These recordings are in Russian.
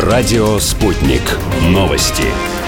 Радио «Спутник». Новости.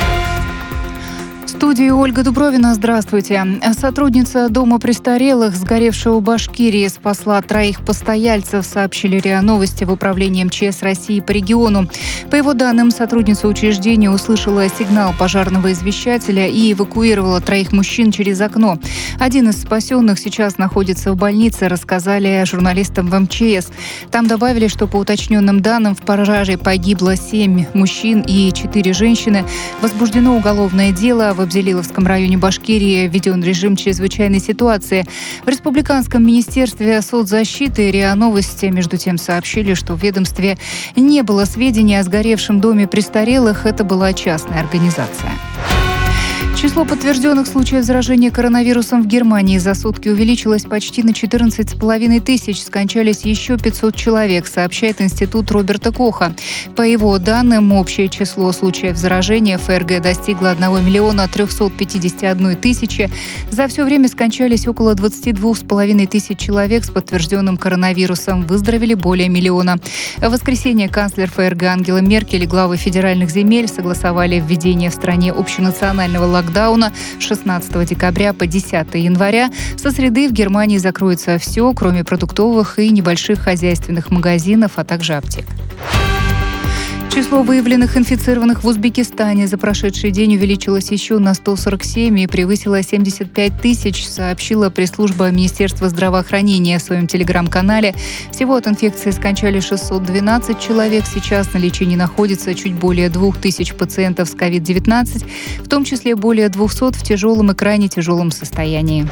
В студии Ольга Дубровина. Здравствуйте. Сотрудница дома престарелых, сгоревшего в Башкирии, спасла 3 постояльцев, сообщили РИА Новости в управлении МЧС России по региону. По его данным, сотрудница учреждения услышала сигнал пожарного извещателя и эвакуировала 3 мужчин через окно. Один из спасенных сейчас находится в больнице, рассказали журналистам в МЧС. Там добавили, что по уточненным данным в пожаре погибло 7 мужчин и 4 женщины. Возбуждено уголовное дело. В Абзелиловском районе Башкирии введен режим чрезвычайной ситуации. В Республиканском министерстве соцзащиты РИА Новости между тем сообщили, что в ведомстве не было сведений о сгоревшем доме престарелых. Это была частная организация. Число подтвержденных случаев заражения коронавирусом в Германии за сутки увеличилось почти на 14,5 тысяч. Скончались еще 500 человек, сообщает Институт Роберта Коха. По его данным, общее число случаев заражения в ФРГ достигло 1 миллиона 351 тысячи. За все время скончались около 22,5 тысяч человек с подтвержденным коронавирусом. Выздоровели более миллиона. В воскресенье канцлер ФРГ Ангела Меркель и главы федеральных земель согласовали введение в стране общенационального локдауна 16 декабря по 10 января. Со среды в Германии закроется все, кроме продуктовых и небольших хозяйственных магазинов, а также аптек. Число выявленных инфицированных в Узбекистане за прошедший день увеличилось еще на 147 и превысило 75 тысяч, сообщила пресс-служба Министерства здравоохранения в своем телеграм-канале. Всего от инфекции скончались 612 человек. Сейчас на лечении находится чуть более 2000 пациентов с COVID-19, в том числе более 200 в тяжелом и крайне тяжелом состоянии.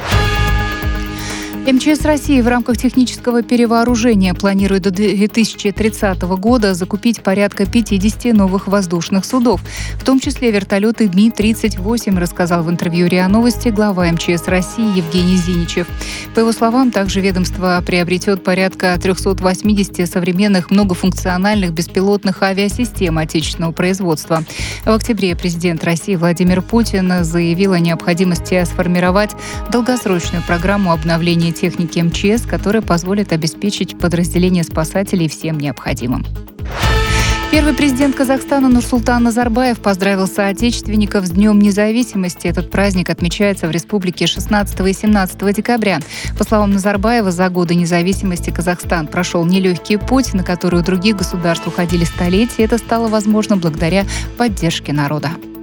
МЧС России в рамках технического перевооружения планирует до 2030 года закупить порядка 50 новых воздушных судов, в том числе вертолеты Ми-38, рассказал в интервью РИА Новости глава МЧС России Евгений Зиничев. По его словам, также ведомство приобретет порядка 380 современных многофункциональных беспилотных авиасистем отечественного производства. В октябре президент России Владимир Путин заявил о необходимости сформировать долгосрочную программу обновления техники МЧС, которая позволит обеспечить подразделение спасателей всем необходимым. Первый президент Казахстана Нурсултан Назарбаев поздравил соотечественников с Днем независимости. Этот праздник отмечается в республике 16 и 17 декабря. По словам Назарбаева, за годы независимости Казахстан прошел нелегкий путь, на который у других государств уходили столетия. Это стало возможно благодаря поддержке народа.